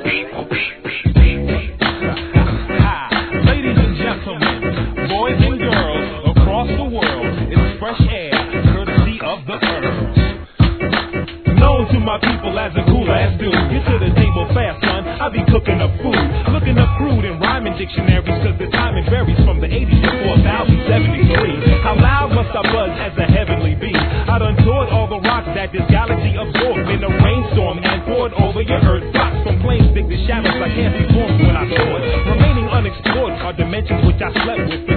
Ladies and gentlemen, boys and girls across the world, it's fresh air, courtesy of the Earth. Known to my people as a cool ass dude. Get to the table fast, son. I be cooking up food, looking up crude in rhyming dictionaries, cause the timing varies from the 80s to 4073. How loud must I buzz as a heavenly being? I done toured all the rocks that this galaxy absorbed in a rainstorm and poured over your earth blocks. From flames big to shadows I can't see forms when I saw it. Remaining unexplored are dimensions which I slept with